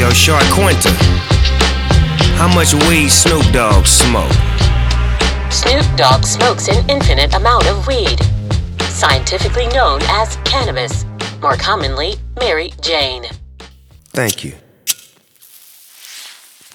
Yo, Shark Quinta, how much weed Snoop Dogg smoke? Snoop Dogg smokes an infinite amount of weed, scientifically known as cannabis, more commonly Mary Jane. Thank you.